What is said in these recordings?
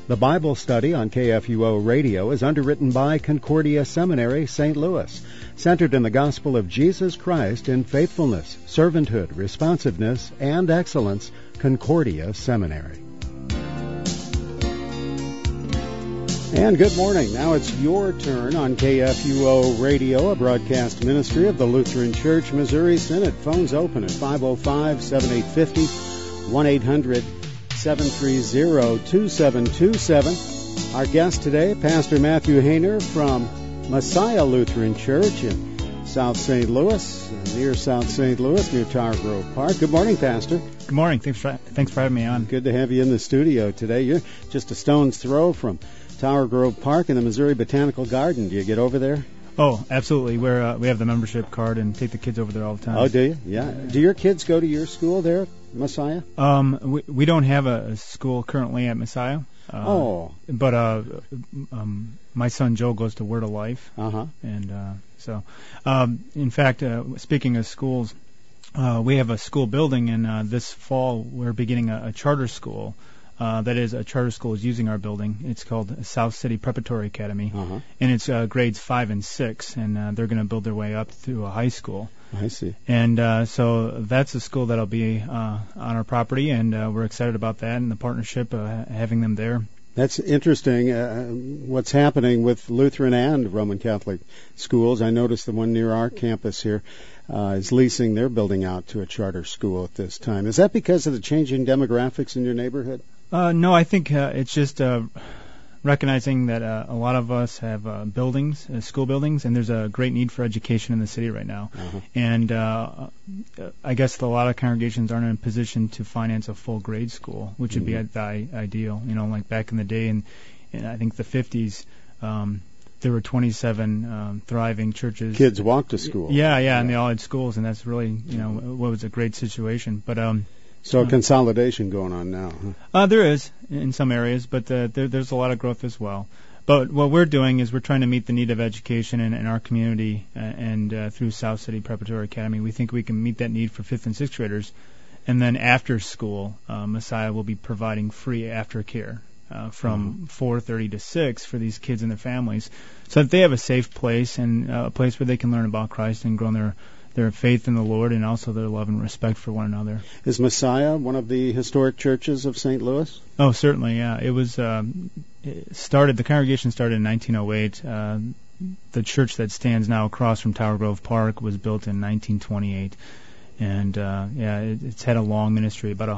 The Bible study on KFUO Radio is underwritten by Concordia Seminary, St. Louis, centered in the gospel of Jesus Christ in faithfulness, servanthood, responsiveness, and excellence. Concordia Seminary. And good morning. Now it's your turn on KFUO Radio, a broadcast ministry of the Lutheran Church Missouri Synod. Phones open at 505-7850, 1-800-730-2727. Our guest today, Pastor Matthew Hayner from Messiah Lutheran Church in South St. Louis, near South St. Louis, near Tower Grove Park. Good morning, Pastor. Good morning. Thanks for having me on. Good to have you in the studio today. You're just a stone's throw from Tower Grove Park in the Missouri Botanical Garden. Do you get over there? Oh, absolutely. We have the membership card and take the kids over there all the time. Oh, do you? Yeah. Do your kids go to your school there, Messiah? We don't have a school currently at Messiah. But my son Joe goes to Word of Life. And in fact, speaking of schools, we have a school building, and this fall we're beginning a charter school. That is, a charter school is using our building. It's called South City Preparatory Academy, and it's grades 5 and 6, and they're going to build their way up through a high school. I see. And so that's a school that'll be on our property, and we're excited about that and the partnership, having them there. That's interesting, what's happening with Lutheran and Roman Catholic schools. I noticed the one near our campus here is leasing their building out to a charter school at this time. Is that because of the changing demographics in your neighborhood? No, I think it's just recognizing that a lot of us have buildings, school buildings, and there's a great need for education in the city right now. And I guess a lot of congregations aren't in a position to finance a full grade school, which would be the ideal. You know, like back in the day, in I think the 50s, there were 27 thriving churches. Kids walked to school. Yeah, and they all had schools, and that's really, what was a great situation. But so consolidation going on now. There is in some areas, but there's a lot of growth as well. But what we're doing is we're trying to meet the need of education in our community, and through South City Preparatory Academy, we think we can meet that need for 5th and 6th graders. And then after school, Messiah will be providing free aftercare from 4:30 to 6 for these kids and their families, so that they have a safe place and a place where they can learn about Christ and grow in their faith in the Lord, and also their love and respect for one another. Is Messiah one of the historic churches of St. Louis? Oh, certainly, yeah. It was the congregation started in 1908. The church that stands now across from Tower Grove Park was built in 1928. And it's had a long ministry, about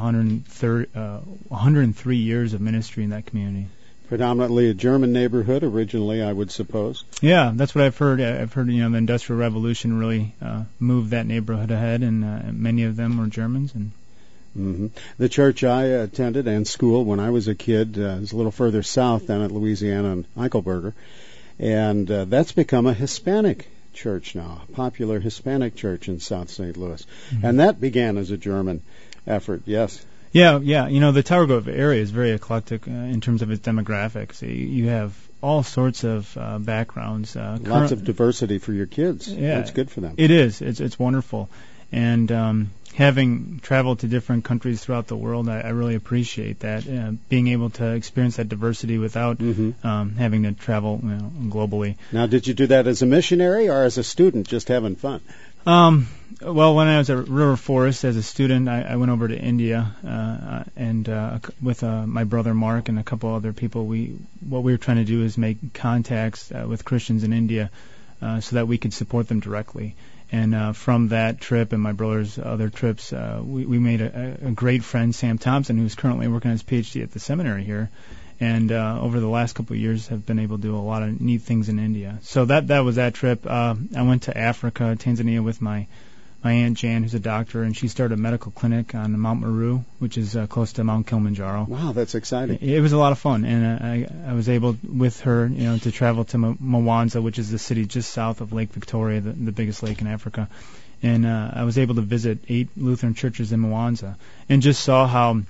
103 years of ministry in that community. Predominantly a German neighborhood originally, I would suppose. Yeah, that's what I've heard. I've heard, the Industrial Revolution really moved that neighborhood ahead, and many of them were Germans. And the church I attended and school when I was a kid is a little further south down at Louisiana and Eichelberger, and that's become a Hispanic church now, a popular Hispanic church in South St. Louis. And that began as a German effort, yes. Yeah. The Tower Grove area is very eclectic in terms of its demographics. You have all sorts of backgrounds. Lots of diversity for your kids. Yeah, that's good for them. It is. It's wonderful. And having traveled to different countries throughout the world, I really appreciate that, being able to experience that diversity without having to travel globally. Now, did you do that as a missionary or as a student, just having fun? Well, when I was at River Forest as a student, I went over to India, and with my brother Mark and a couple other people, what we were trying to do is make contacts with Christians in India, so that we could support them directly. And from that trip and my brother's other trips, we made a great friend, Sam Thompson, who's currently working on his PhD at the seminary here. And over the last couple of years have been able to do a lot of neat things in India. So that was that trip. I went to Africa, Tanzania, with my Aunt Jan, who's a doctor, and she started a medical clinic on Mount Meru, which is close to Mount Kilimanjaro. Wow, that's exciting. It was a lot of fun, and I was able, with her, to travel to Mwanza, which is the city just south of Lake Victoria, the biggest lake in Africa. And I was able to visit 8 Lutheran churches in Mwanza, and just saw how,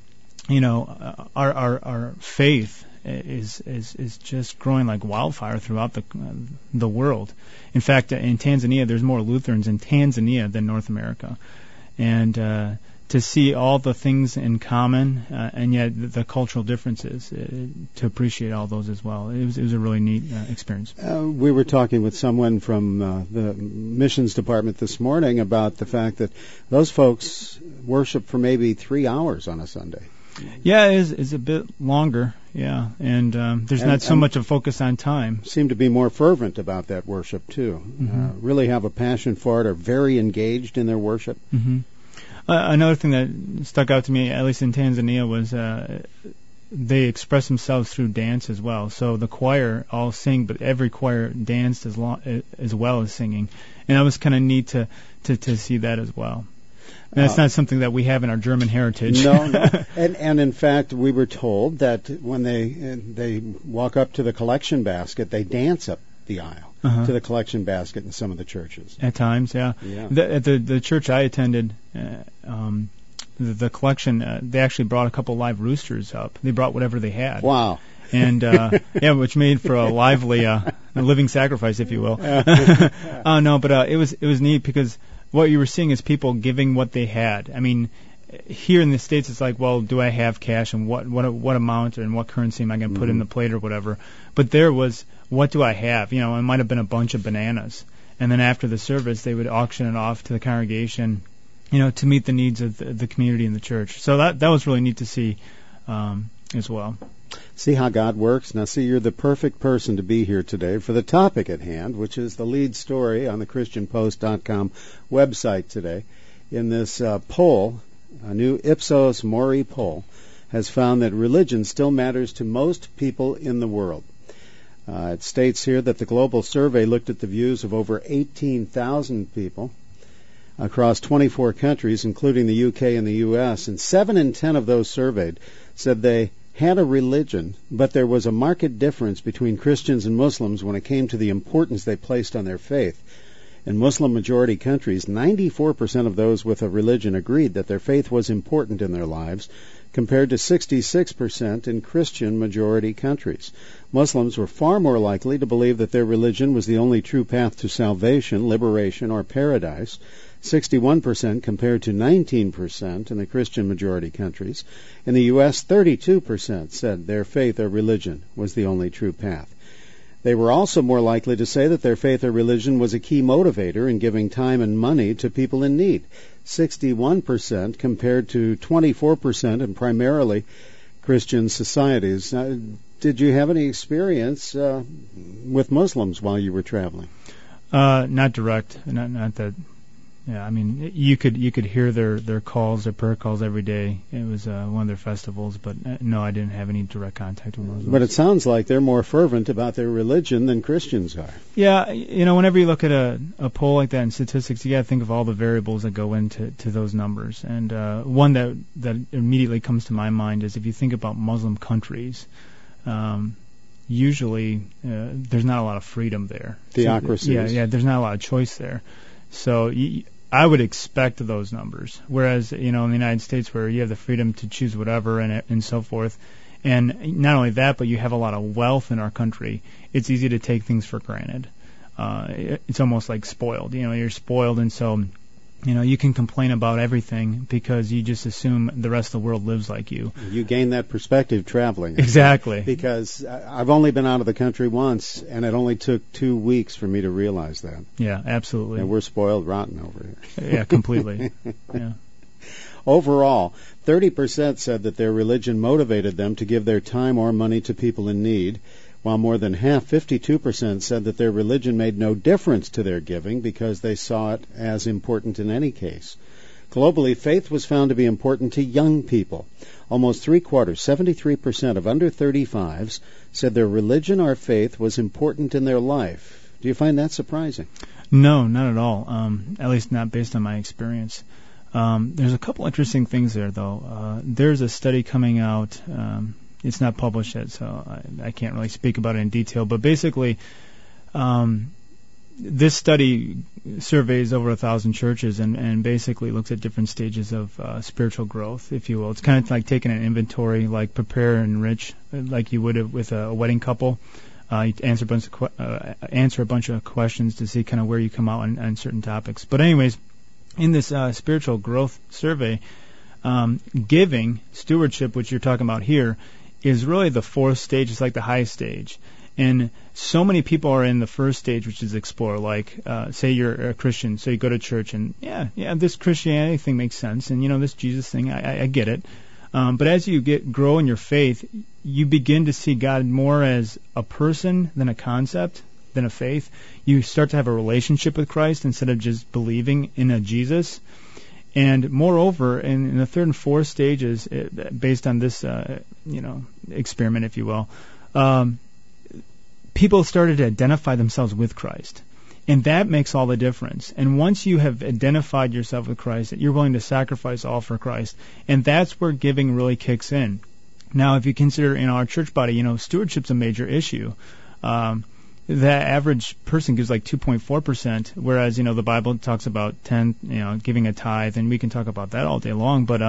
our faith is just growing like wildfire throughout the world. In fact, in Tanzania, there's more Lutherans in Tanzania than North America, and to see all the things in common and yet the cultural differences, to appreciate all those as well. It was a really neat experience. We were talking with someone from the missions department this morning about the fact that those folks worship for maybe 3 hours on a Sunday. Yeah, it's a bit longer, yeah, and there's not so much of a focus on time. Seem to be more fervent about that worship, too. Mm-hmm. Really have a passion for it, are very engaged in their worship. Mm-hmm. Another thing that stuck out to me, at least in Tanzania, was they express themselves through dance as well. So the choir all sing, but every choir danced as well as singing. And that was kind of neat to see that as well. And that's not something that we have in our German heritage. No. And in fact, we were told that when they walk up to the collection basket, they dance up the aisle to the collection basket in some of the churches. At times, yeah. At the church I attended, the collection, they actually brought a couple live roosters up. They brought whatever they had. Wow. And which made for a lively living sacrifice, if you will. No, but it was neat because what you were seeing is people giving what they had. I mean, here in the States, it's like, well, do I have cash, and what amount and what currency am I going to put in the plate or whatever? But there was, what do I have? It might have been a bunch of bananas, and then after the service, they would auction it off to the congregation, to meet the needs of the community and the church. So that was really neat to see as well. See how God works? Now, see, you're the perfect person to be here today for the topic at hand, which is the lead story on the ChristianPost.com website today. In this poll, a new Ipsos Mori poll has found that religion still matters to most people in the world. It states here that the global survey looked at the views of over 18,000 people across 24 countries, including the UK and the US, and 7 in 10 of those surveyed said they had a religion, but there was a marked difference between Christians and Muslims when it came to the importance they placed on their faith. In Muslim-majority countries, 94% of those with a religion agreed that their faith was important in their lives, compared to 66% in Christian-majority countries. Muslims were far more likely to believe that their religion was the only true path to salvation, liberation, or paradise, 61% compared to 19% in the Christian-majority countries. In the U.S., 32% said their faith or religion was the only true path. They were also more likely to say that their faith or religion was a key motivator in giving time and money to people in need, 61% compared to 24% in primarily Christian societies. Now, did you have any experience with Muslims while you were traveling? Not direct, not that. Yeah, I mean, you could hear their calls, their prayer calls every day. It was one of their festivals, but no, I didn't have any direct contact with Muslims. But it sounds like they're more fervent about their religion than Christians are. Yeah, whenever you look at a poll like that in statistics, you got to think of all the variables that go into those numbers. And one that immediately comes to my mind is if you think about Muslim countries, usually there's not a lot of freedom there. Theocracies. Yeah, there's not a lot of choice there. So I would expect those numbers. Whereas, in the United States where you have the freedom to choose whatever and so forth, and not only that, but you have a lot of wealth in our country, it's easy to take things for granted. It's almost like spoiled. You're spoiled, and so, you can complain about everything because you just assume the rest of the world lives like you. You gain that perspective traveling. Exactly. Because I've only been out of the country once, and it only took 2 weeks for me to realize that. Yeah, absolutely. And we're spoiled rotten over here. Yeah, completely. Yeah. Overall, 30% said that their religion motivated them to give their time or money to people in need, while more than half, 52%, said that their religion made no difference to their giving because they saw it as important in any case. Globally, faith was found to be important to young people. Almost 3/4, 73% of under 35s said their religion or faith was important in their life. Do you find that surprising? No, not at all. At least not based on my experience. There's a couple interesting things there, though. There's a study coming out. It's not published yet, so I can't really speak about it in detail. But basically, this study surveys over 1,000 churches and basically looks at different stages of spiritual growth, if you will. It's kind of like taking an inventory, like prepare and enrich, like you would with a wedding couple. You answer a bunch of questions to see kind of where you come out on certain topics. But anyways, in this spiritual growth survey, Giving, stewardship, which you're talking about here, is really the fourth stage. It's like the highest stage. And so many people are in the first stage, which is explore. Like, say you're a Christian, so you go to church, and yeah, this Christianity thing makes sense, and this Jesus thing, I get it. But as you grow in your faith, you begin to see God more as a person than a concept, than a faith. You start to have a relationship with Christ instead of just believing in a Jesus. And moreover, in the third and fourth stages, based on this, experiment, if you will, people started to identify themselves with Christ. And that makes all the difference. And once you have identified yourself with Christ, you're willing to sacrifice all for Christ. And that's where giving really kicks in. Now, if you consider in our church body, stewardship's a major issue. The average person gives like 2.4%, whereas, the Bible talks about 10, giving a tithe, and we can talk about that all day long, but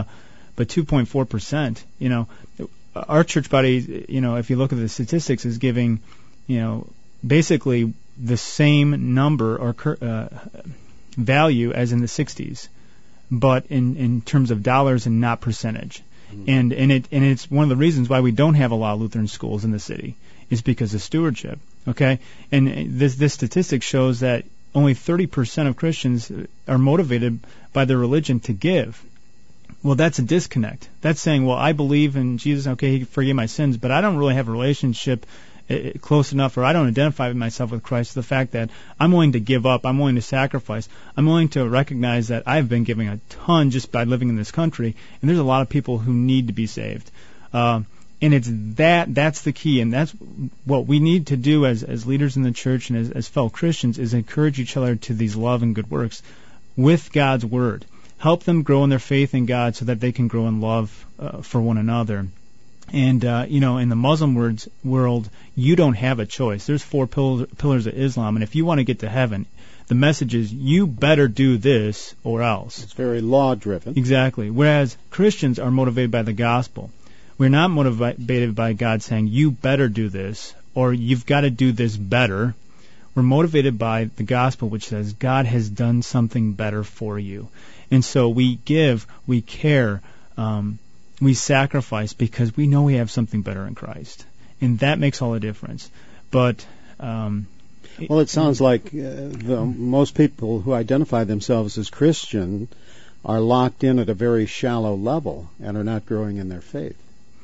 2.4%, our church body, if you look at the statistics, is giving, basically the same number or value as in the 60s, but in terms of dollars and not percentage. And it's one of the reasons why we don't have a lot of Lutheran schools in the city, is because of stewardship. Okay, and this statistic shows that only 30% of Christians are motivated by their religion to give. Well, that's a disconnect. That's saying, well, I believe in Jesus, okay, He forgave my sins, but I don't really have a relationship close enough, or I don't identify myself with Christ, the fact that I'm willing to give up, I'm willing to sacrifice, I'm willing to recognize that I've been giving a ton just by living in this country, and there's a lot of people who need to be saved. And it's that's the key, and that's what we need to do as leaders in the church and as fellow Christians, is encourage each other to these love and good works with God's Word. Help them grow in their faith in God so that they can grow in love for one another. And, in the Muslim world, you don't have a choice. There's 4 pillars of Islam, and if you want to get to heaven, the message is you better do this or else. It's very law-driven. Exactly. Whereas Christians are motivated by the gospel. We're not motivated by God saying, you better do this, or you've got to do this better. We're motivated by the gospel, which says God has done something better for you. And so we give, we care, we sacrifice because we know we have something better in Christ. And that makes all the difference. But well, it sounds like most people who identify themselves as Christian are locked in at a very shallow level and are not growing in their faith.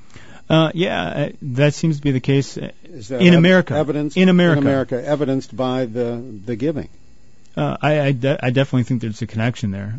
That seems to be the case in America. In America, evidenced by the giving. I definitely think there's a connection there.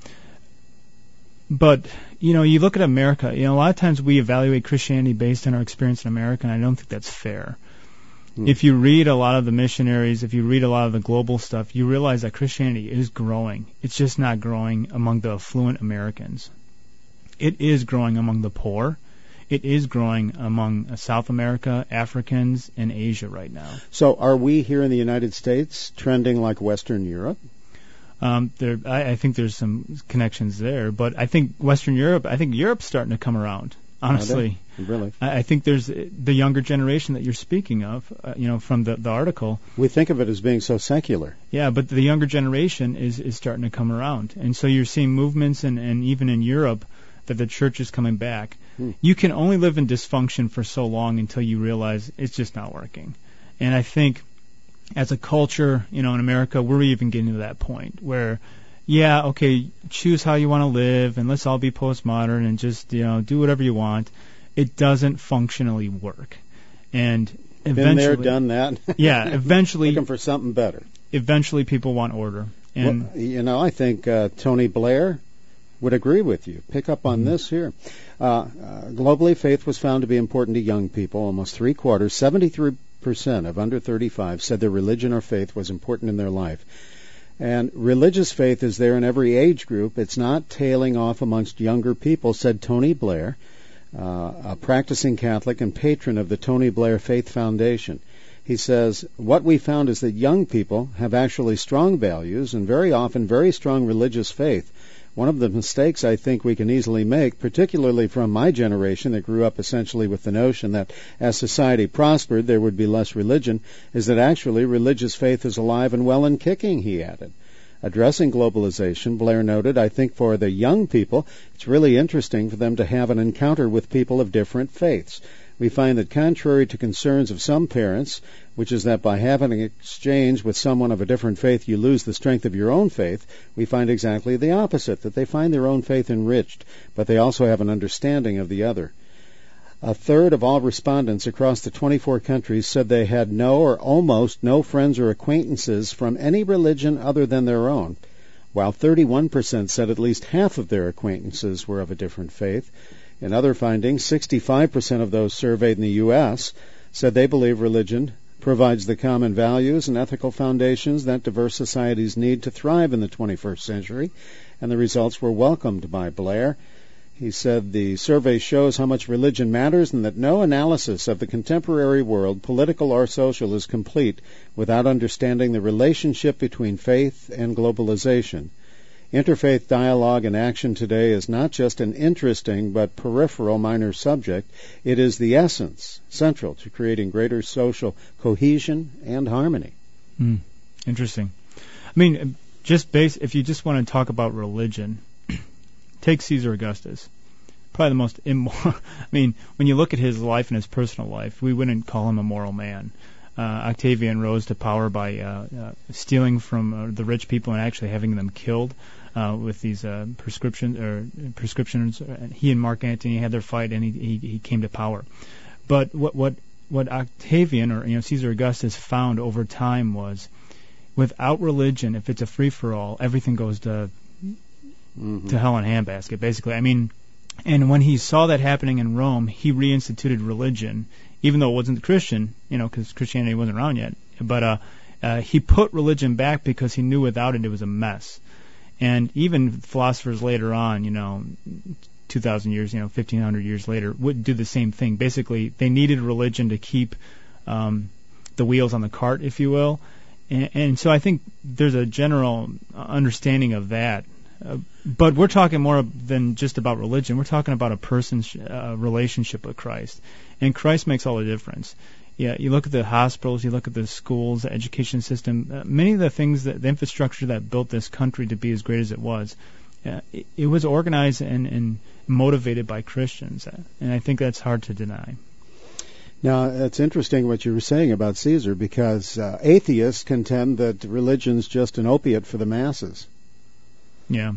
But, you look at America, a lot of times we evaluate Christianity based on our experience in America, and I don't think that's fair. If you read a lot of the missionaries, if you read a lot of the global stuff, you realize that Christianity is growing. It's just not growing among the affluent Americans. It is growing among the poor. It is growing among South America, Africans, and Asia right now. So are we here in the United States trending like Western Europe? I think there's some connections there, but I think Europe's starting to come around, honestly. Really? I think there's the younger generation that you're speaking of, from the article. We think of it as being so secular. Yeah, but the younger generation is starting to come around. And so you're seeing movements, and even in Europe, that the church is coming back. You can only live in dysfunction for so long until you realize it's just not working. And I think as a culture, in America, we're even getting to that point where, choose how you want to live, and let's all be postmodern and just, do whatever you want. It doesn't functionally work. And eventually... Been there, done that. Yeah, eventually... Looking for something better. Eventually people want order. And I think Tony Blair would agree with you. Pick up on this here. Globally, faith was found to be important to young people. Almost 3/4, 73% of under 35 said their religion or faith was important in their life. And religious faith is there in every age group. It's not tailing off amongst younger people, said Tony Blair, a practicing Catholic and patron of the Tony Blair Faith Foundation. He says, what we found is that young people have actually strong values and very often very strong religious faith. One of the mistakes I think we can easily make, particularly from my generation that grew up essentially with the notion that as society prospered there would be less religion, is that actually religious faith is alive and well and kicking, he added. Addressing globalization, Blair noted, I think for the young people, it's really interesting for them to have an encounter with people of different faiths. We find that contrary to concerns of some parents, which is that by having an exchange with someone of a different faith you lose the strength of your own faith, we find exactly the opposite, that they find their own faith enriched, but they also have an understanding of the other. A third of all respondents across the 24 countries said they had no or almost no friends or acquaintances from any religion other than their own, while 31% said at least half of their acquaintances were of a different faith. In other findings, 65% of those surveyed in the U.S. said they believe religion provides the common values and ethical foundations that diverse societies need to thrive in the 21st century, and the results were welcomed by Blair. He said the survey shows how much religion matters and that no analysis of the contemporary world, political or social, is complete without understanding the relationship between faith and globalization. Interfaith dialogue and action today is not just an interesting but peripheral minor subject. It is the essence, central to creating greater social cohesion and harmony. Interesting. I mean, if you just want to talk about religion, take Caesar Augustus. Probably the most immoral. I mean, when you look at his life and his personal life, we wouldn't call him a moral man. Octavian rose to power by stealing from the rich people and actually having them killed with these prescriptions. He and Mark Antony had their fight, and he came to power. But what Octavian or Caesar Augustus found over time was, without religion, if it's a free for all, everything goes to hell in a handbasket, basically. I mean, and when he saw that happening in Rome, he reinstituted religion, even though it wasn't Christian, because Christianity wasn't around yet. But he put religion back because he knew without it was a mess. And even philosophers later on, 2,000 years, 1,500 years later, would do the same thing. Basically, they needed religion to keep the wheels on the cart, if you will. And so I think there's a general understanding of that. But we're talking more than just about religion. We're talking about a person's relationship with Christ. And Christ makes all the difference. Yeah, you look at the hospitals, you look at the schools, the education system, many of the things, the infrastructure that built this country to be as great as it was, it was organized and motivated by Christians. And I think that's hard to deny. Now, it's interesting what you were saying about Caesar, because atheists contend that religion's just an opiate for the masses. Yeah.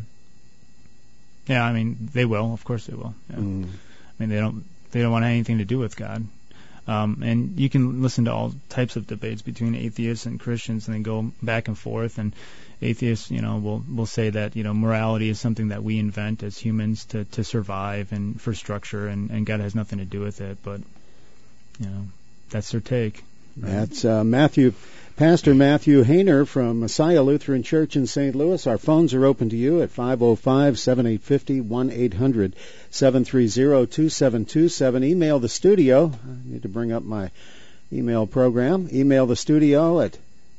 Yeah, I mean, they will. Of course they will. Yeah. I mean, they don't want anything to do with God. And you can listen to all types of debates between atheists and Christians, and then go back and forth. And atheists, will say that morality is something that we invent as humans to survive and for structure, and God has nothing to do with it. But that's their take. Right? That's Pastor Matthew Hayner from Messiah Lutheran Church in St. Louis. Our phones are open to you at 505-7850, 1-800-730-2727. Email the studio. I need to bring up my email program. Email the studio at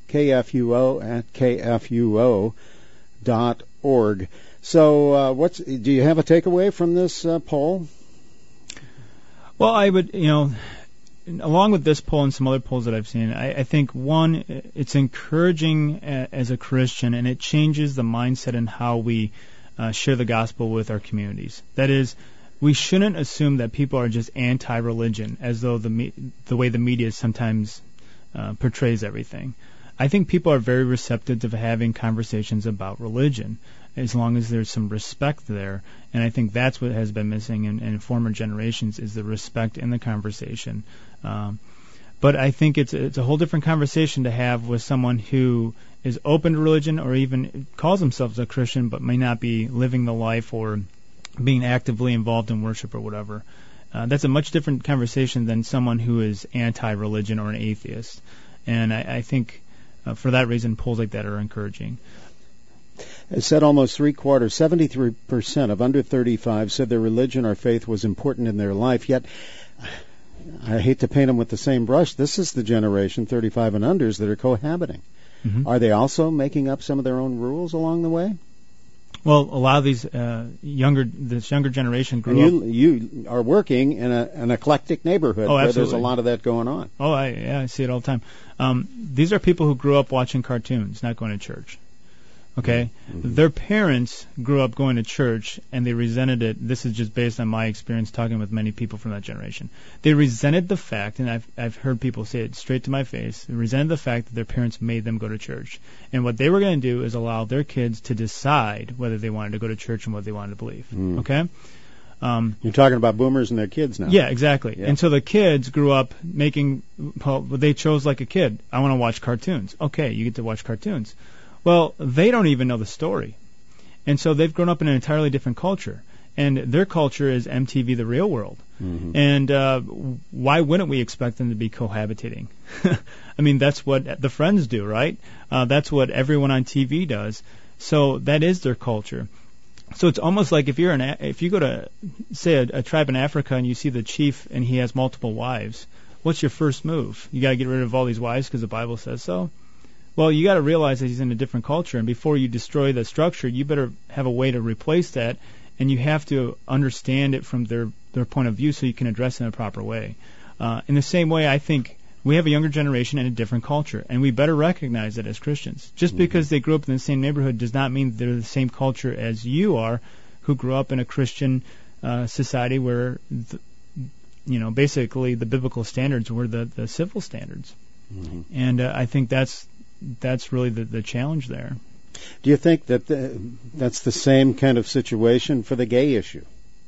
kfuo@kfuo.org. So do you have a takeaway from this poll? Well, I would, along with this poll and some other polls that I've seen, I think, one, it's encouraging as a Christian, and it changes the mindset in how we share the gospel with our communities. That is, we shouldn't assume that people are just anti-religion, as though the way the media sometimes portrays everything. I think people are very receptive to having conversations about religion, as long as there's some respect there. And I think that's what has been missing in former generations, is the respect in the conversation. But I think it's a whole different conversation to have with someone who is open to religion, or even calls themselves a Christian but may not be living the life or being actively involved in worship or whatever. That's a much different conversation than someone who is anti-religion or an atheist. And I think for that reason, polls like that are encouraging. It said almost three-quarters, 73% of under 35 said their religion or faith was important in their life. Yet, I hate to paint them with the same brush, this is the generation, 35 and unders, that are cohabiting. Mm-hmm. Are they also making up some of their own rules along the way? Well, a lot of these younger generation grew up. You are working in an eclectic neighborhood where there's a lot of that going on. Oh, I see it all the time. These are people who grew up watching cartoons, not going to church. Okay? Mm-hmm. Their parents grew up going to church, and they resented it. This is just based on my experience talking with many people from that generation. They resented the fact, and I've heard people say it straight to my face, they resented the fact that their parents made them go to church. And what they were going to do is allow their kids to decide whether they wanted to go to church and what they wanted to believe. Okay? You're talking about boomers and their kids now. Yeah, exactly. Yeah. And so the kids grew up they chose like a kid. I want to watch cartoons. Okay, you get to watch cartoons. Well, they don't even know the story. And so they've grown up in an entirely different culture. And their culture is MTV The Real World. Mm-hmm. And why wouldn't we expect them to be cohabitating? I mean, that's what the Friends do, right? That's what everyone on TV does. So that is their culture. So it's almost like if you go to, say, a tribe in Africa and you see the chief and he has multiple wives, what's your first move? You got to get rid of all these wives because the Bible says so? Well, you got to realize that he's in a different culture, and before you destroy the structure, you better have a way to replace that, and you have to understand it from their point of view so you can address it in a proper way. In the same way, I think we have a younger generation and a different culture, and we better recognize that as Christians. Just because they grew up in the same neighborhood does not mean they're the same culture as you are, who grew up in a Christian society where, basically the biblical standards were the civil standards. Mm-hmm. And I think that's really the challenge there. Do you think that that's the same kind of situation for the gay issue?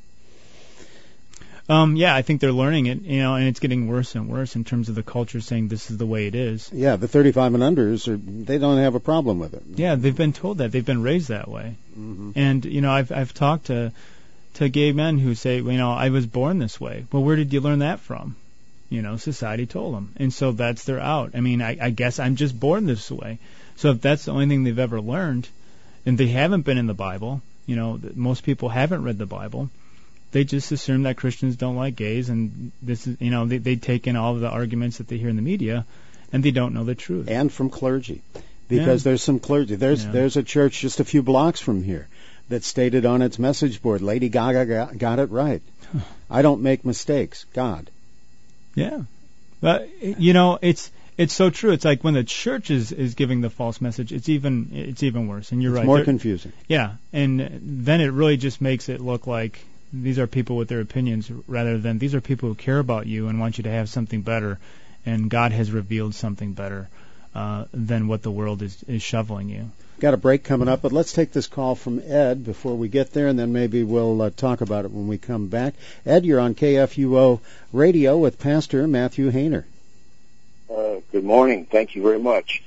Yeah, I think they're learning it, and it's getting worse and worse in terms of the culture saying this is the way it is. Yeah, the 35 and unders, they don't have a problem with it. Yeah, they've been told that. They've been raised that way. Mm-hmm. And, I've talked to gay men who say, I was born this way. Well, where did you learn that from? Society told them. And so that's their out. I mean, I guess I'm just born this way. So if that's the only thing they've ever learned, and they haven't been in the Bible, most people haven't read the Bible, they just assume that Christians don't like gays, and this is, they take in all of the arguments that they hear in the media, and they don't know the truth. And from clergy, because there's some clergy. There's a church just a few blocks from here that stated on its message board, Lady Gaga got it right. I don't make mistakes, God. Yeah. But, it's so true. It's like when the church is giving the false message, it's even worse. And you're right. It's more confusing. Yeah. And then it really just makes it look like these are people with their opinions rather than these are people who care about you and want you to have something better, and God has revealed something better than what the world is shoveling you. Got a break coming up, but let's take this call from Ed before we get there, and then maybe we'll talk about it when we come back. Ed, you're on KFUO Radio with Pastor Matthew Hainer. Good morning. Thank you very much.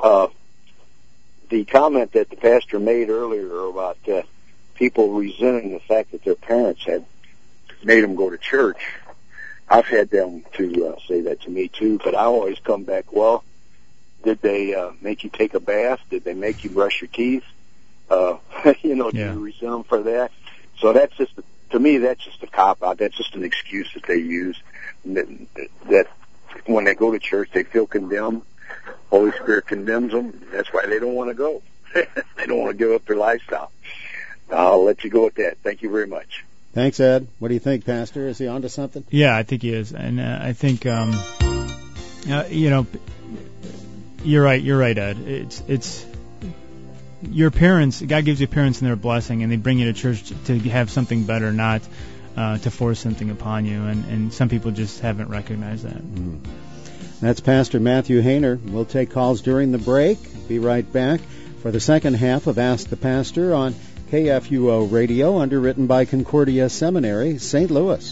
The comment that the pastor made earlier about people resenting the fact that their parents had made them go to church, I've had them to say that to me too, but I always come back, well, did they make you take a bath? Did they make you brush your teeth? Do you resent them for that? So that's just, to me, that's just a cop-out. That's just an excuse that they use, that when they go to church, they feel condemned. Holy Spirit condemns them. That's why they don't want to go. They don't want to give up their lifestyle. I'll let you go with that. Thank you very much. Thanks, Ed. What do you think, Pastor? Is he onto something? Yeah, I think he is. And I think, you're right, Ed. It's your parents. God gives you parents and their blessing, and they bring you to church to have something better, not to force something upon you. And some people just haven't recognized that. Mm. That's Pastor Matthew Hainer. We'll take calls during the break. Be right back for the second half of Ask the Pastor on KFUO Radio, underwritten by Concordia Seminary, St. Louis.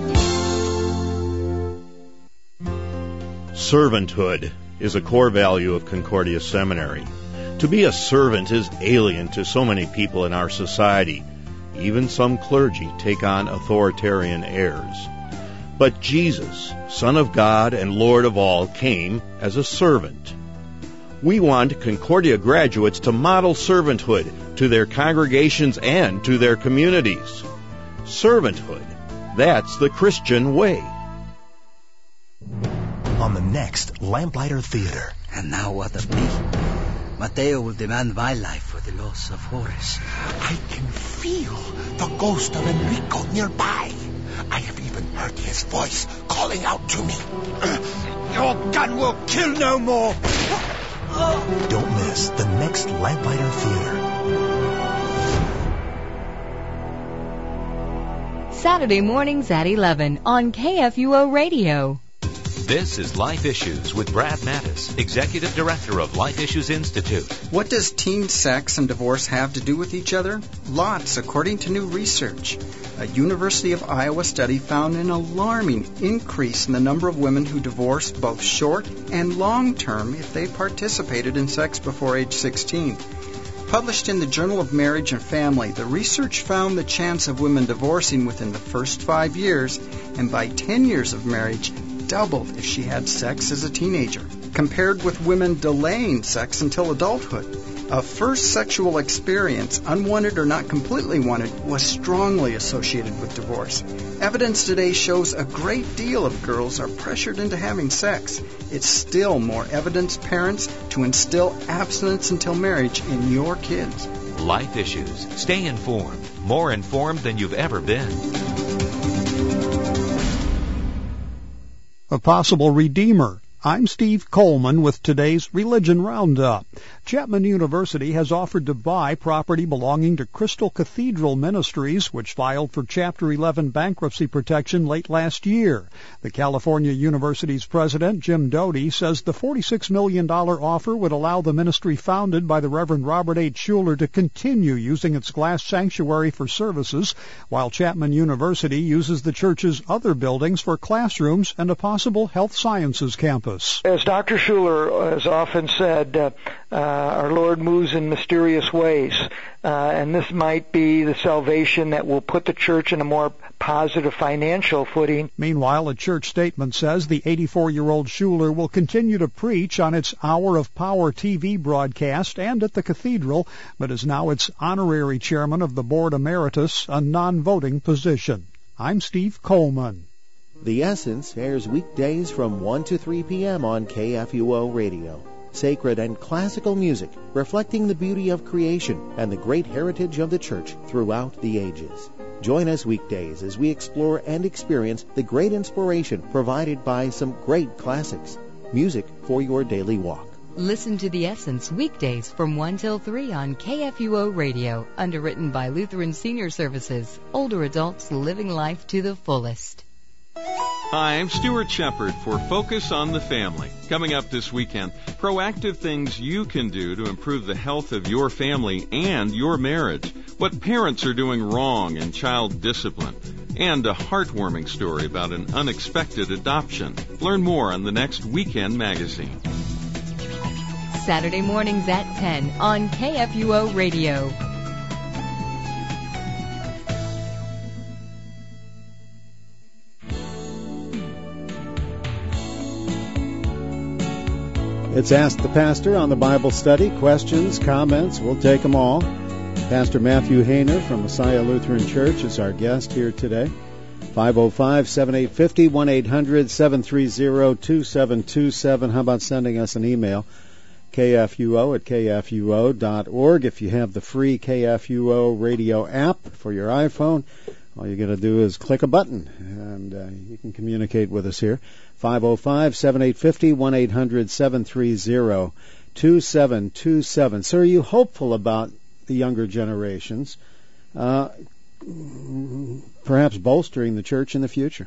Servanthood is a core value of Concordia Seminary. To be a servant is alien to so many people in our society. Even some clergy take on authoritarian airs. But Jesus, Son of God and Lord of all, came as a servant. We want Concordia graduates to model servanthood to their congregations and to their communities. Servanthood, that's the Christian way. On the next Lamplighter Theater. And now what of me? Mateo will demand my life for the loss of Horace. I can feel the ghost of Enrico nearby. I have even heard his voice calling out to me. Your gun will kill no more. Don't miss the next Lamplighter Theater. Saturday mornings at 11 on KFUO Radio. This is Life Issues with Brad Mattis, Executive Director of Life Issues Institute. What does teen sex and divorce have to do with each other? Lots, according to new research. A University of Iowa study found an alarming increase in the number of women who divorced both short and long term if they participated in sex before age 16. Published in the Journal of Marriage and Family, the research found the chance of women divorcing within the first 5 years and by 10 years of marriage doubled if she had sex as a teenager, compared with women delaying sex until adulthood. A first sexual experience, unwanted or not completely wanted, was strongly associated with divorce. Evidence today shows a great deal of girls are pressured into having sex. It's still more evidence, parents, to instill abstinence until marriage in your kids. Life Issues. Stay informed. More informed than you've ever been. A possible redeemer. I'm Steve Coleman with today's Religion Roundup. Chapman University has offered to buy property belonging to Crystal Cathedral Ministries, which filed for Chapter 11 bankruptcy protection late last year. The California University's president, Jim Doty, says the $46 million offer would allow the ministry founded by the Reverend Robert H. Schuller to continue using its glass sanctuary for services, while Chapman University uses the church's other buildings for classrooms and a possible health sciences campus. As Dr. Schuller has often said, our Lord moves in mysterious ways, and this might be the salvation that will put the church in a more positive financial footing. Meanwhile, a church statement says the 84-year-old Schuller will continue to preach on its Hour of Power TV broadcast and at the cathedral, but is now its honorary chairman of the board emeritus, a non-voting position. I'm Steve Coleman. The Essence airs weekdays from 1 to 3 p.m. on KFUO Radio. Sacred and classical music reflecting the beauty of creation and the great heritage of the church throughout the ages. Join us weekdays as we explore and experience the great inspiration provided by some great classics. Music for your daily walk. Listen to The Essence weekdays from 1 till 3 on KFUO Radio, underwritten by Lutheran Senior Services. Older adults living life to the fullest. Hi, I'm Stuart Shepard for Focus on the Family. Coming up this weekend, proactive things you can do to improve the health of your family and your marriage, what parents are doing wrong in child discipline, and a heartwarming story about an unexpected adoption. Learn more on the next Weekend Magazine. Saturday mornings at 10 on KFUO Radio. It's Ask the Pastor on the Bible Study. Questions, comments, we'll take them all. Pastor Matthew Hayner from Messiah Lutheran Church is our guest here today. 505-7850, 1-800-730-2727. How about sending us an email? kfuo@kfuo.org. If you have the free KFUO radio app for your iPhone, all you got to do is click a button, and you can communicate with us here. 505-7850, 1-800-730-2727. So are you hopeful about the younger generations, perhaps bolstering the church in the future?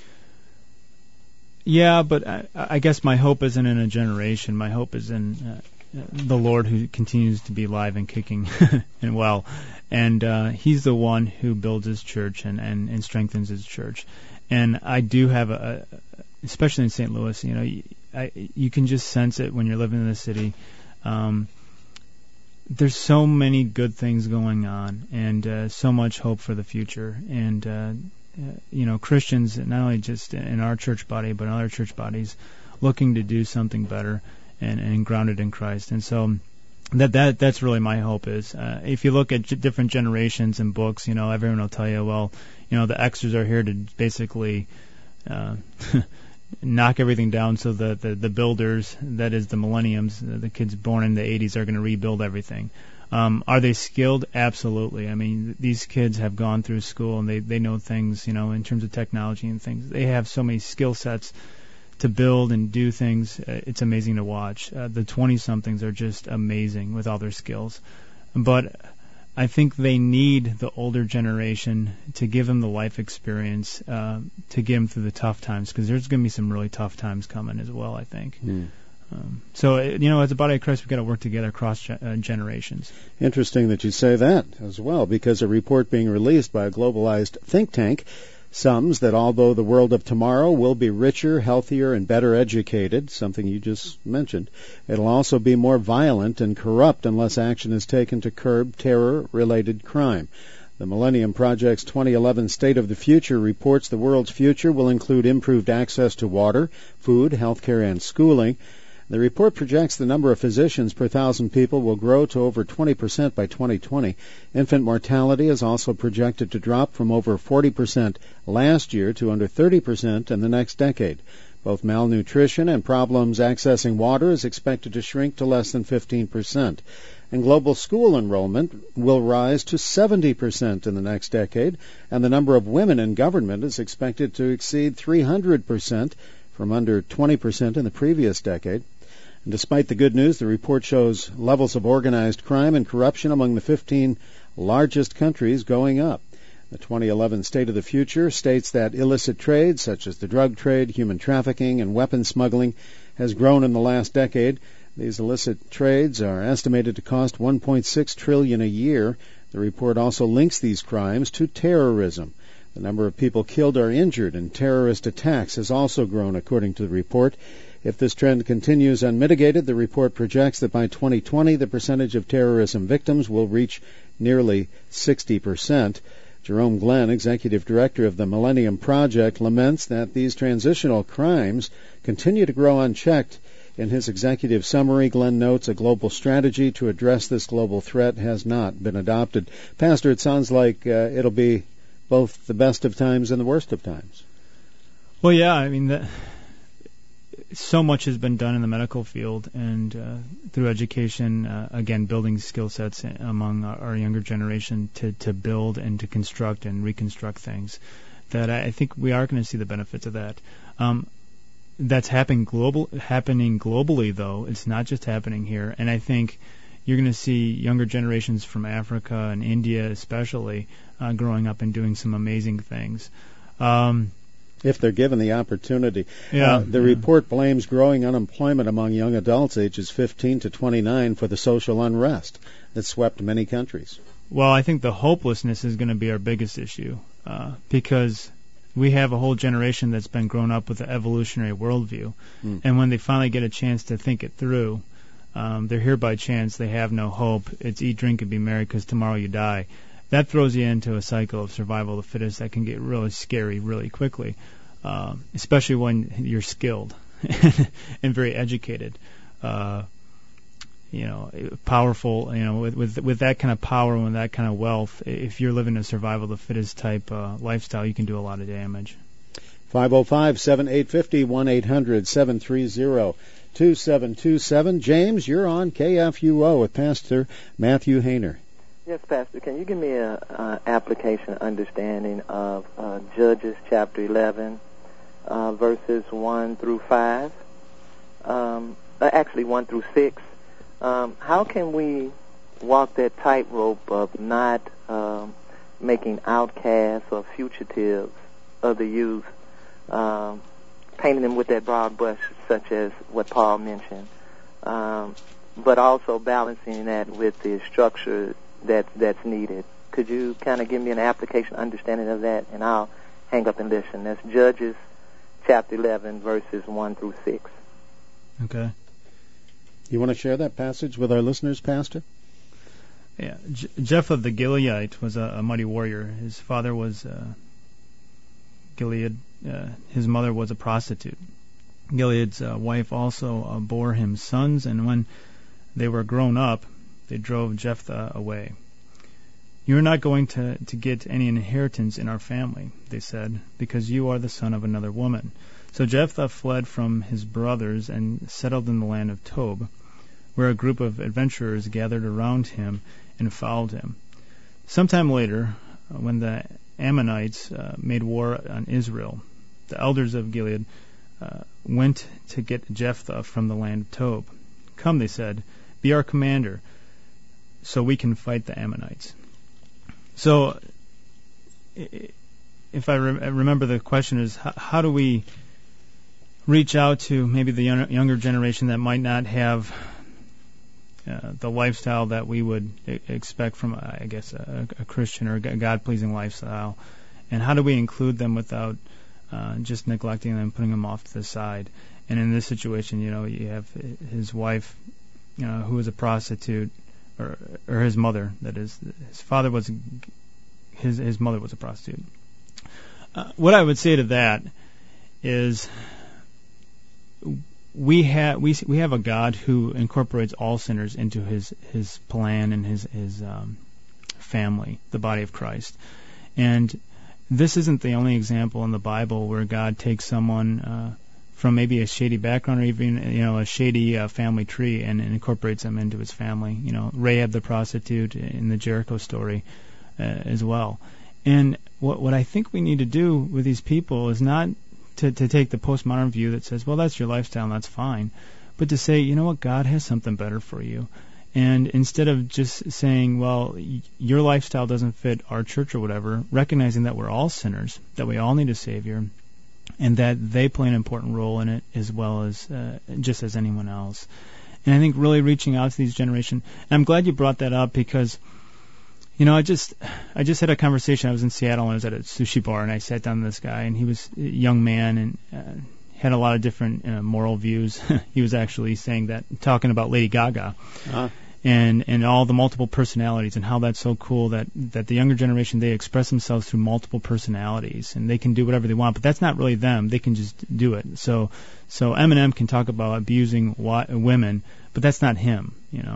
Yeah, but I guess my hope isn't in a generation. My hope is in the Lord, who continues to be alive and kicking and well. And He's the one who builds His church and strengthens His church. And I do have especially in St. Louis, you can just sense it when you're living in the city. There's so many good things going on, and so much hope for the future. And Christians, not only just in our church body, but in other church bodies, looking to do something better and grounded in Christ. And so that's really my hope is. If you look at different generations and books, everyone will tell you, well, the Xers are here to basically knock everything down so that the builders, that is the millenniums, the kids born in the 80s, are going to rebuild everything. Are they skilled? Absolutely. I mean, these kids have gone through school and they know things, in terms of technology and things. They have so many skill sets to build and do things. It's amazing to watch. The 20-somethings are just amazing with all their skills. But I think they need the older generation to give them the life experience to get them through the tough times, because there's going to be some really tough times coming as well, I think. So, as a body of Christ, we've got to work together across generations. Interesting that you say that as well, because a report being released by a globalized think tank sums that although the world of tomorrow will be richer, healthier, and better educated, something you just mentioned, it'll also be more violent and corrupt unless action is taken to curb terror-related crime. The Millennium Project's 2011 State of the Future reports the world's future will include improved access to water, food, healthcare, and schooling. The report projects the number of physicians per 1,000 people will grow to over 20% by 2020. Infant mortality is also projected to drop from over 40% last year to under 30% in the next decade. Both malnutrition and problems accessing water is expected to shrink to less than 15%. And global school enrollment will rise to 70% in the next decade, and the number of women in government is expected to exceed 300% from under 20% in the previous decade. And despite the good news, the report shows levels of organized crime and corruption among the 15 largest countries going up. The 2011 State of the Future states that illicit trades, such as the drug trade, human trafficking, and weapons smuggling, has grown in the last decade. These illicit trades are estimated to cost $1.6 trillion a year. The report also links these crimes to terrorism. The number of people killed or injured in terrorist attacks has also grown, according to the report. If this trend continues unmitigated, the report projects that by 2020, the percentage of terrorism victims will reach nearly 60%. Jerome Glenn, executive director of the Millennium Project, laments that these transitional crimes continue to grow unchecked. In his executive summary, Glenn notes a global strategy to address this global threat has not been adopted. Pastor, it sounds like it'll be both the best of times and the worst of times. Well, yeah, I mean, so much has been done in the medical field and through education, again, building skill sets among our younger generation to build and to construct and reconstruct things, that I think we are going to see the benefits of that. That's happening globally, though. It's not just happening here. And I think you're going to see younger generations from Africa and India especially growing up and doing some amazing things. If they're given the opportunity. The report blames growing unemployment among young adults ages 15 to 29 for the social unrest that swept many countries. Well, I think the hopelessness is going to be our biggest issue because we have a whole generation that's been grown up with an evolutionary worldview. And when they finally get a chance to think it through, they're here by chance, they have no hope. It's eat, drink, and be merry because tomorrow you die. That throws you into a cycle of survival of the fittest that can get really scary really quickly, especially when you're skilled and very educated, powerful. With that kind of power and that kind of wealth, if you're living a survival of the fittest type lifestyle, you can do a lot of damage. 505-7850, 1-800-730-2727. James, you're on KFUO with Pastor Matthew Hayner. Yes, Pastor. Can you give me an application understanding of Judges chapter 11, verses 1 through 5? Actually, 1 through 6. How can we walk that tightrope of not making outcasts or fugitives of the youth, painting them with that broad brush, such as what Paul mentioned, but also balancing that with the structure that's needed? Could you kind of give me an application understanding of that, and I'll hang up and listen. That's Judges chapter 11, verses 1 through 6. Okay. You want to share that passage with our listeners, Pastor? Yeah. Jephthah the Gileadite was a mighty warrior. His father was Gilead. His mother was a prostitute. Gilead's wife also bore him sons, and when they were grown up, they drove Jephthah away. "You are not going to get any inheritance in our family," they said, "because you are the son of another woman." So Jephthah fled from his brothers and settled in the land of Tob, where a group of adventurers gathered around him and followed him. Sometime later, when the Ammonites made war on Israel, the elders of Gilead went to get Jephthah from the land of Tob. Come, they said, be our commander, so we can fight the Ammonites. So, if I remember, the question is, how do we reach out to maybe the younger generation that might not have the lifestyle that we would expect from, I guess, a Christian or a God-pleasing lifestyle, and how do we include them without just neglecting them, putting them off to the side? And in this situation, you have his wife, who was a prostitute, or his mother. That is, his father was, his mother was a prostitute. What I would say to that is, we have a God who incorporates all sinners into his plan and his family, the body of Christ. And this isn't the only example in the Bible where God takes someone from maybe a shady background or even a shady family tree and incorporates them into his family. Rahab the prostitute in the Jericho story as well. And what I think we need to do with these people is not to take the postmodern view that says, well, that's your lifestyle and that's fine, but to say, you know what, God has something better for you. And instead of just saying, well, your lifestyle doesn't fit our church or whatever, recognizing that we're all sinners, that we all need a Savior, and that they play an important role in it as well as just as anyone else. And I think really reaching out to these generation, and I'm glad you brought that up because, I just had a conversation. I was in Seattle and I was at a sushi bar and I sat down with this guy and he was a young man and had a lot of different moral views. He was actually talking about Lady Gaga. And all the multiple personalities and how that's so cool that the younger generation, they express themselves through multiple personalities and they can do whatever they want, but that's not really them. They can just do it. So Eminem can talk about abusing women, but that's not him,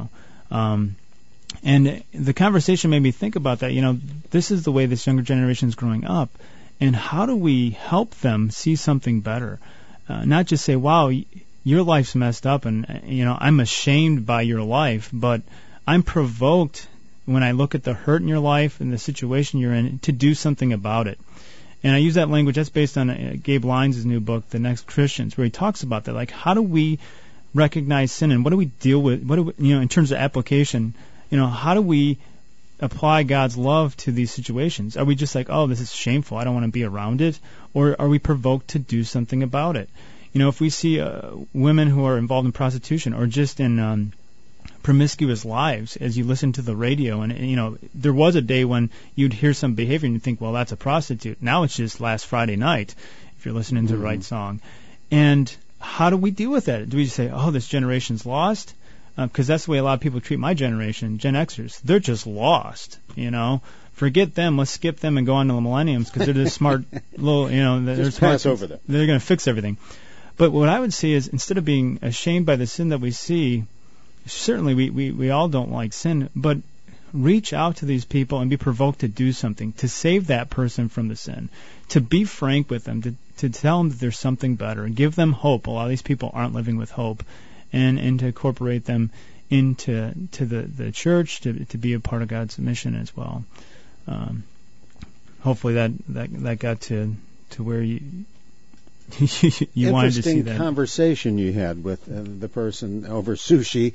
And the conversation made me think about that. This is the way this younger generation is growing up, and how do we help them see something better? Not just say, wow, your life's messed up and, I'm ashamed by your life, but I'm provoked when I look at the hurt in your life and the situation you're in to do something about it. And I use that language, that's based on Gabe Lyons' new book, The Next Christians, where he talks about that. Like, how do we recognize sin and what do we deal with, in terms of application, how do we apply God's love to these situations? Are we just like, oh, this is shameful, I don't want to be around it? Or are we provoked to do something about it? If we see women who are involved in prostitution or just in promiscuous lives, as you listen to the radio, and there was a day when you'd hear some behavior and you'd think, well, that's a prostitute. Now it's just last Friday night, if you're listening to the right song. And how do we deal with that? Do we just say, oh, this generation's lost? Because that's the way a lot of people treat my generation, Gen Xers. They're just lost, Forget them. Let's skip them and go on to the millenniums because they're this smart little, they're just pass over them. They're going to fix everything. But what I would say is, instead of being ashamed by the sin that we see, certainly we all don't like sin, but reach out to these people and be provoked to do something, to save that person from the sin, to be frank with them, to tell them that there's something better, and give them hope. A lot of these people aren't living with hope, and to incorporate them into the church, to be a part of God's mission as well. Hopefully that got to where you wanted to see that. Interesting conversation you had with the person over sushi.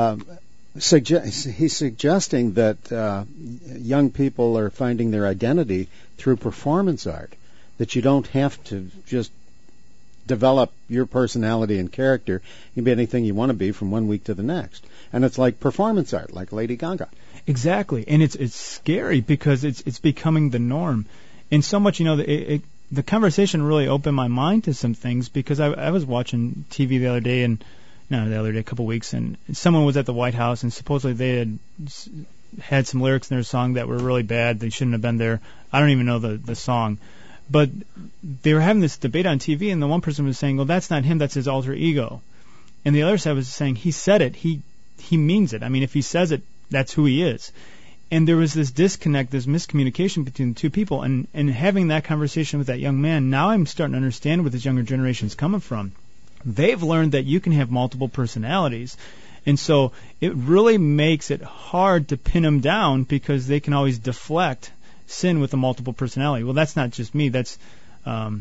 He's suggesting that young people are finding their identity through performance art, that you don't have to just develop your personality and character. You can be anything you want to be from one week to the next. And it's like performance art, like Lady Gaga. Exactly. And it's scary because it's becoming the norm. And so much, the conversation really opened my mind to some things because I was watching TV the other day, a couple of weeks, and someone was at the White House and supposedly they had some lyrics in their song that were really bad. They shouldn't have been there. I don't even know the song. But they were having this debate on TV, and the one person was saying, well, that's not him, that's his alter ego. And the other side was saying, he said it, he means it. I mean, if he says it, that's who he is. And there was this disconnect, this miscommunication between the two people. And having that conversation with that young man, now I'm starting to understand where this younger generation is coming from. They've learned that you can have multiple personalities. And so it really makes it hard to pin them down because they can always deflect sin with a multiple personality. Well, that's not just me. That's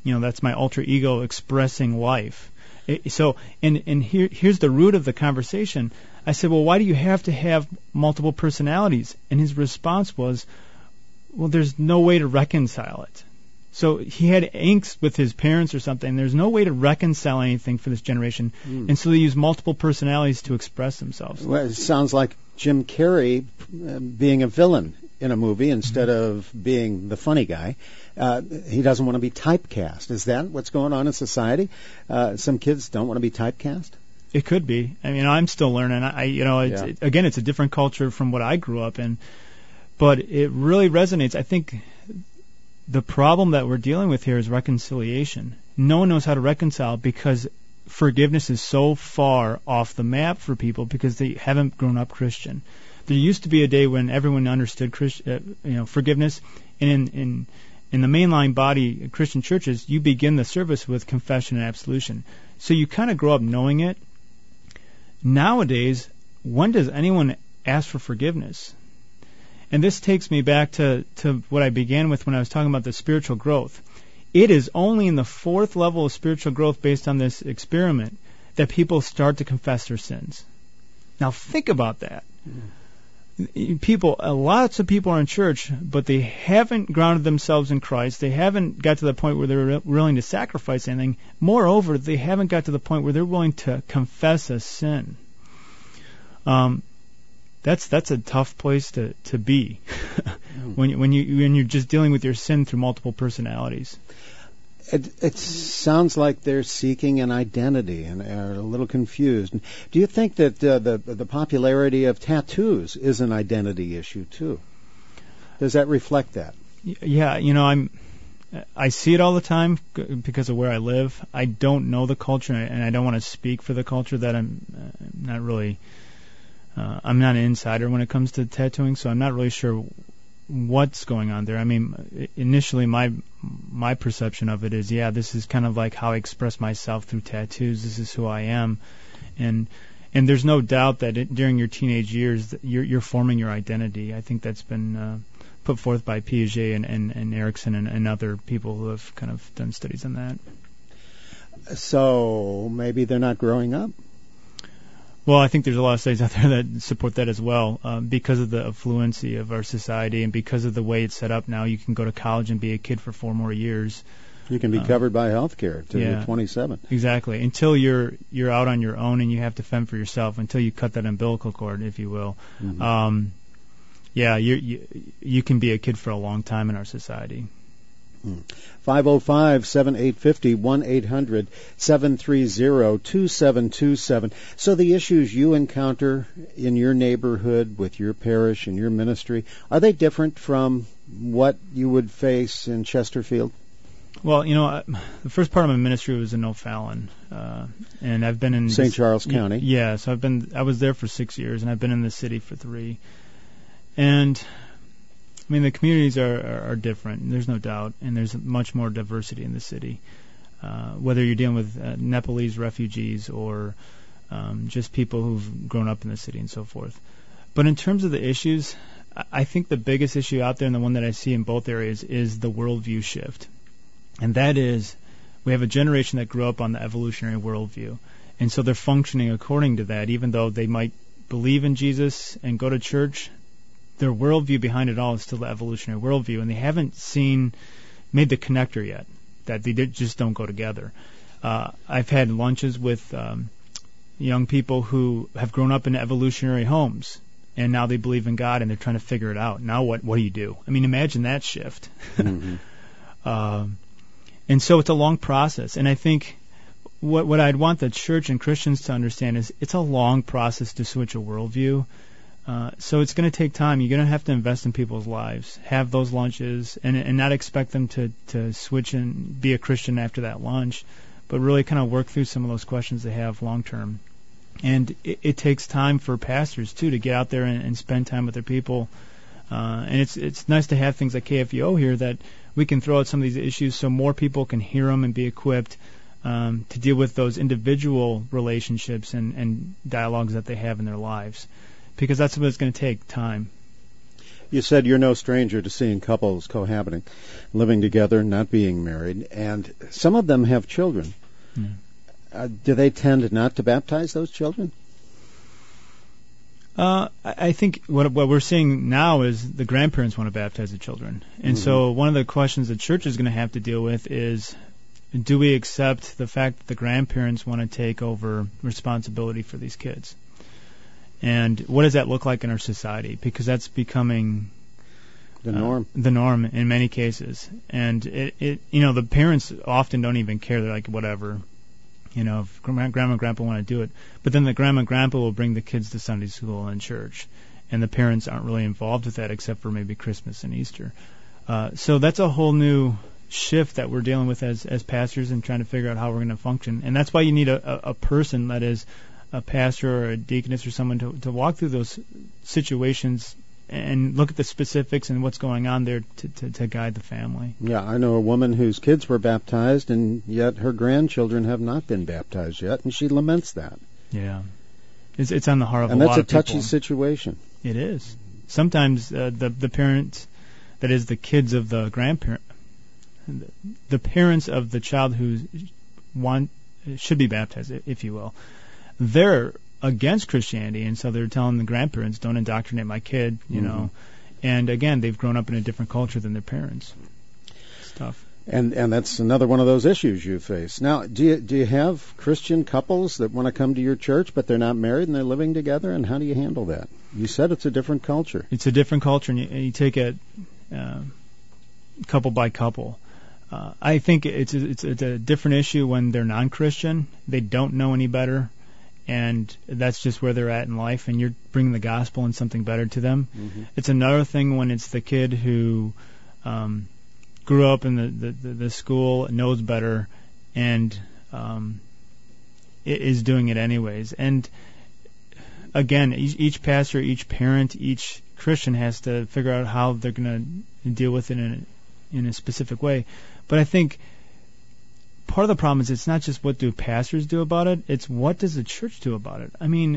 That's my alter ego expressing life. So here's the root of the conversation. I said, well, why do you have to have multiple personalities? And his response was, well, there's no way to reconcile it. So he had angst with his parents or something. There's no way to reconcile anything for this generation. And so they use multiple personalities to express themselves. Well, it sounds like Jim Carrey being a villain in a movie instead of being the funny guy. He doesn't want to be typecast. Is that what's going on in society? Some kids don't want to be typecast? It could be. I mean, I'm still learning. Again, it's a different culture from what I grew up in. But it really resonates. I think the problem that we're dealing with here is reconciliation. No one knows how to reconcile because forgiveness is so far off the map for people because they haven't grown up Christian. There used to be a day when everyone understood forgiveness, and in the mainline body of Christian churches, you begin the service with confession and absolution. So you kind of grow up knowing it. Nowadays, when does anyone ask for forgiveness? And this takes me back to what I began with when I was talking about the spiritual growth. It is only in the fourth level of spiritual growth based on this experiment that people start to confess their sins. Now think about that. Lots of people are in church, but they haven't grounded themselves in Christ. They haven't got to the point where they're willing to sacrifice anything. Moreover, they haven't got to the point where they're willing to confess a sin. That's a tough place to be when you're just dealing with your sin through multiple personalities. It sounds like they're seeking an identity and are a little confused. Do you think that the popularity of tattoos is an identity issue too? Does that reflect that? Yeah, I see it all the time because of where I live. I don't know the culture, and I don't want to speak for the culture that I'm not really. I'm not an insider when it comes to tattooing, so I'm not really sure what's going on there. I mean, initially my perception of it is, this is kind of like how I express myself through tattoos. This is who I am, and there's no doubt that during your teenage years you're forming your identity. I think that's been put forth by Piaget and Erickson and other people who have kind of done studies on that. So maybe they're not growing up? Well, I think there's a lot of studies out there that support that as well. Because of the affluency of our society and because of the way it's set up now, you can go to college and be a kid for 4 more years. You can be covered by health care until you're 27. Exactly. Until you're out on your own and you have to fend for yourself, until you cut that umbilical cord, if you will. Mm-hmm. You can be a kid for a long time in our society. 505-7850, 1-800-730-2727. So the issues you encounter in your neighborhood, with your parish, in your ministry, are they different from what you would face in Chesterfield? Well, the first part of my ministry was in O'Fallon, and I've been in St. Charles County. Yeah, so I was there for 6 years, and I've been in the city for 3. And I mean, the communities are different, there's no doubt, and there's much more diversity in the city. Whether you're dealing with Nepalese refugees or just people who've grown up in the city and so forth. But in terms of the issues, I think the biggest issue out there, and the one that I see in both areas, is the worldview shift. And that is, we have a generation that grew up on the evolutionary worldview, and so they're functioning according to that, even though they might believe in Jesus and go to church. Their worldview behind it all is still the evolutionary worldview, and they haven't made the connector yet, that they just don't go together. I've had lunches with young people who have grown up in evolutionary homes, and now they believe in God, and they're trying to figure it out. Now what do you do? I mean, imagine that shift. Mm-hmm. And so it's a long process, and I think what I'd want the church and Christians to understand is it's a long process to switch a worldview. So it's going to take time. You're going to have to invest in people's lives, have those lunches, and not expect them to switch and be a Christian after that lunch, but really kind of work through some of those questions they have long term. And it takes time for pastors, too, to get out there and spend time with their people. And it's nice to have things like KFUO here that we can throw out some of these issues so more people can hear them and be equipped to deal with those individual relationships and dialogues that they have in their lives. Because that's what it's going to take, time. You said you're no stranger to seeing couples cohabiting, living together, not being married, and some of them have children. Do they tend not to baptize those children? I think what we're seeing now is the grandparents want to baptize the children. And so one of the questions the church is going to have to deal with is, do we accept the fact that the grandparents want to take over responsibility for these kids? And what does that look like in our society? Because that's becoming the norm. The norm in many cases. And the parents often don't even care. They're like, whatever. If grandma and grandpa want to do it. But then the grandma and grandpa will bring the kids to Sunday school and church. And the parents aren't really involved with that except for maybe Christmas and Easter. So that's a whole new shift that we're dealing with as pastors and trying to figure out how we're going to function. And that's why you need a person that is a pastor or a deaconess or someone to walk through those situations and look at the specifics and what's going on there to guide the family. Yeah, I know a woman whose kids were baptized, and yet her grandchildren have not been baptized yet, and she laments that. Yeah. It's on the heart of a lot of people. And that's a touchy people. situation. It is. Sometimes the parents, that is the kids of the grandparent, the parents of the child who should be baptized, if you will, they're against Christianity, and so they're telling the grandparents, don't indoctrinate my kid, you know. And again, they've grown up in a different culture than their parents. It's tough. And that's another one of those issues you face. Now, do you have Christian couples that want to come to your church, but they're not married and they're living together? And how do you handle that? You said it's a different culture. It's a different culture, and you take it couple by couple. I think it's a different issue when they're non-Christian. They don't know any better, and that's just where they're at in life, and you're bringing the gospel and something better to them. It's another thing when it's the kid who grew up in the school, knows better, and is doing it anyways. And again, each pastor, each parent, each Christian has to figure out how they're going to deal with it in a specific way. But I think part of the problem is it's not just what do pastors do about it, it's what does the church do about it. I mean,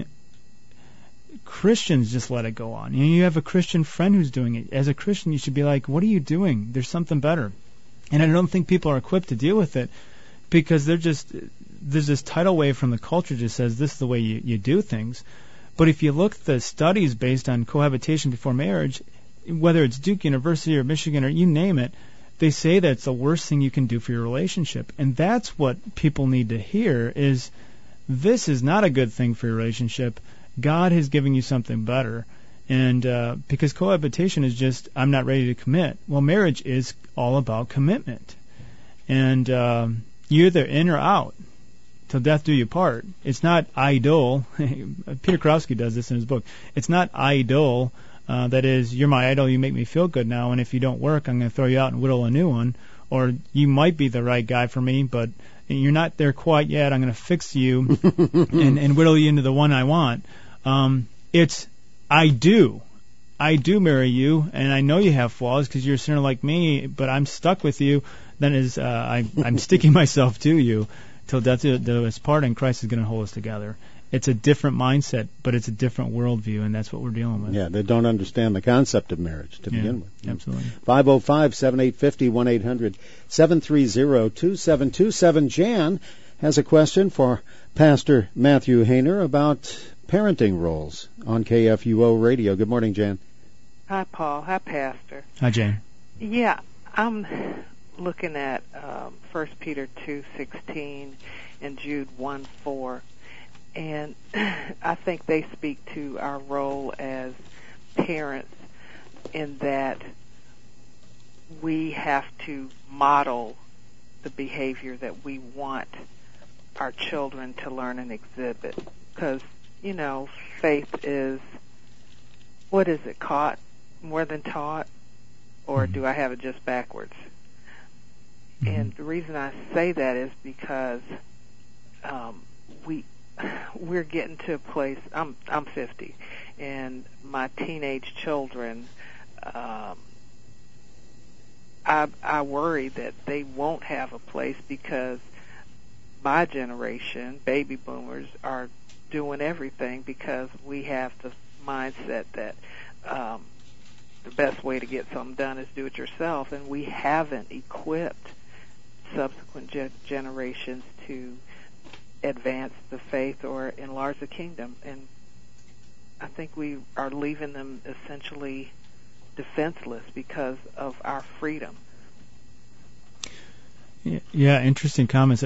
Christians just let it go on. You have a Christian friend who's doing it. As a Christian, you should be like, what are you doing? There's something better. And I don't think people are equipped to deal with it because there's this tidal wave from the culture that just says this is the way you do things. But if you look at the studies based on cohabitation before marriage, whether it's Duke University or Michigan or you name it, they say that it's the worst thing you can do for your relationship. And that's what people need to hear is this is not a good thing for your relationship. God is giving you something better. And because cohabitation is just, I'm not ready to commit. Well, marriage is all about commitment. And you're either in or out till death do you part. It's not idle. Peter Krowski does this in his book. It's not idle. That is, you're my idol, you make me feel good now, and if you don't work, I'm going to throw you out and whittle a new one. Or you might be the right guy for me, but you're not there quite yet. I'm going to fix you and whittle you into the one I want. It's, I do marry you, and I know you have flaws because you're a sinner like me, but I'm stuck with you. Then is I'm sticking myself to you till death do us part, and Christ is going to hold us together. It's a different mindset, but it's a different worldview, and that's what we're dealing with. Yeah, they don't understand the concept of marriage to begin with. Absolutely. 505-7850, 1-800-730-2727. Jan has a question for Pastor Matthew Hainer about parenting roles on KFUO Radio. Good morning, Jan. Hi, Paul. Hi, Pastor. Hi, Jan. Yeah, I'm looking at 1 Peter 2:16 and Jude 1:4. And I think they speak to our role as parents in that we have to model the behavior that we want our children to learn and exhibit. Because, you know, faith is, what is it, caught more than taught? Or do I have it just backwards? And the reason I say that is because we're getting to a place. I'm 50, and my teenage children. I worry that they won't have a place because my generation, baby boomers, are doing everything because we have the mindset that the best way to get something done is do it yourself, and we haven't equipped subsequent generations to advance the faith or enlarge the kingdom. And I think we are leaving them essentially defenseless because of our freedom. Yeah, interesting comments.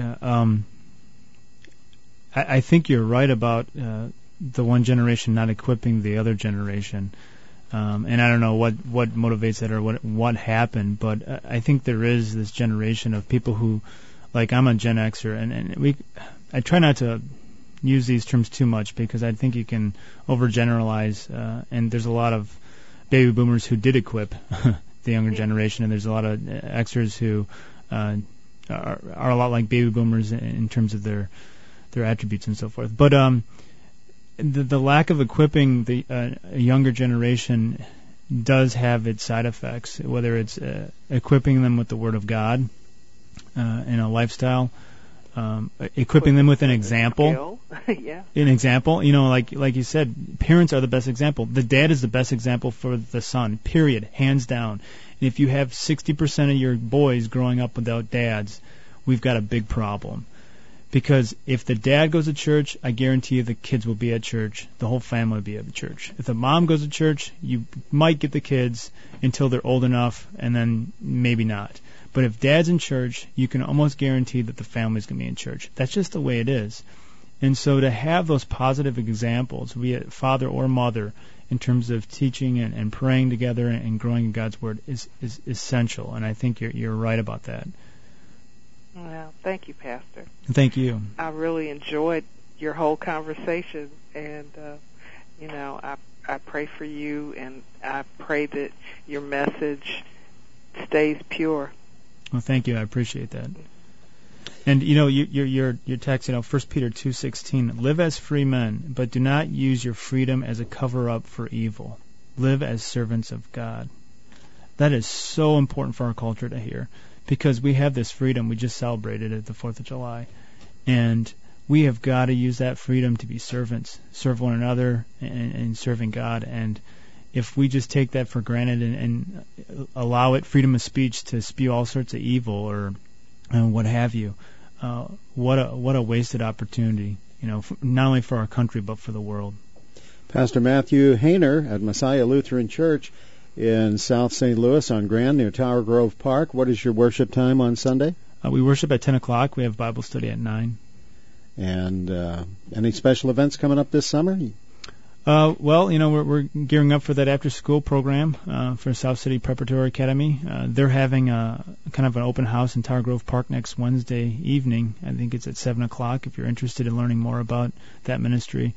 I think you're right about the one generation not equipping the other generation. And I don't know what motivates that or what happened, but I think there is this generation of people who, like, I'm a Gen Xer, and I try not to use these terms too much because I think you can overgeneralize, and there's a lot of baby boomers who did equip the younger generation, and there's a lot of Xers who are a lot like baby boomers in terms of their attributes and so forth. But the lack of equipping the younger generation does have its side effects, whether it's equipping them with the Word of God in a lifestyle, equipping them with an example. Yeah. An example, like you said, parents are the best example. The dad is the best example for the son, period, hands down. And if you have 60% of your boys growing up without dads, we've got a big problem. Because if the dad goes to church, I guarantee you the kids will be at church. The whole family will be at church. If the mom goes to church, you might get the kids until they're old enough, and then maybe not. But if dad's in church, you can almost guarantee that the family's going to be in church. That's just the way it is. And so to have those positive examples, be it father or mother, in terms of teaching and praying together and growing in God's Word is essential. And I think you're right about that. Well, thank you, Pastor. Thank you. I really enjoyed your whole conversation, and I pray for you, and I pray that your message stays pure. Well, thank you. I appreciate that. And your text, 1 Peter 2:16, live as free men, but do not use your freedom as a cover-up for evil. Live as servants of God. That is so important for our culture to hear. Because we have this freedom. We just celebrated it, the 4th of July. And we have got to use that freedom to be servants, serve one another, and serving God. And if we just take that for granted and allow it, freedom of speech, to spew all sorts of evil or what have you, what a wasted opportunity, not only for our country but for the world. Pastor Matthew Hayner at Messiah Lutheran Church in South St. Louis on Grand near Tower Grove Park. What is your worship time on Sunday? We worship at 10 o'clock. We have Bible study at 9. And any special events coming up this summer? Well, we're gearing up for that after-school program for South City Preparatory Academy. They're having kind of an open house in Tower Grove Park next Wednesday evening. I think it's at 7 o'clock if you're interested in learning more about that ministry.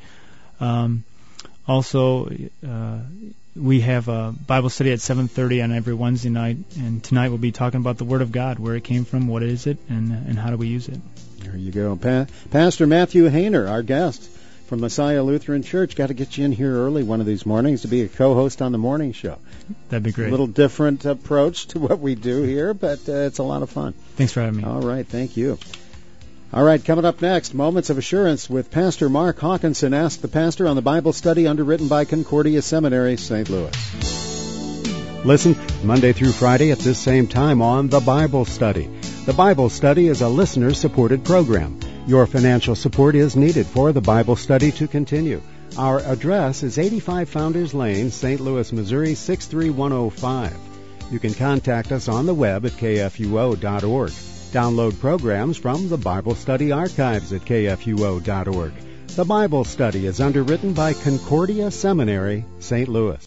Also, we have a Bible study at 7:30 on every Wednesday night, and tonight we'll be talking about the Word of God, where it came from, what is it, and how do we use it. There you go. Pastor Matthew Hayner, our guest from Messiah Lutheran Church. Got to get you in here early one of these mornings to be a co-host on the morning show. That'd be great. A little different approach to what we do here, but it's a lot of fun. Thanks for having me. All right, thank you. All right, coming up next, Moments of Assurance with Pastor Mark Hawkinson. Ask the Pastor on the Bible study underwritten by Concordia Seminary, St. Louis. Listen Monday through Friday at this same time on The Bible Study. The Bible Study is a listener-supported program. Your financial support is needed for the Bible study to continue. Our address is 85 Founders Lane, St. Louis, Missouri, 63105. You can contact us on the web at kfuo.org. Download programs from the Bible Study archives at kfuo.org. The Bible Study is underwritten by Concordia Seminary, St. Louis.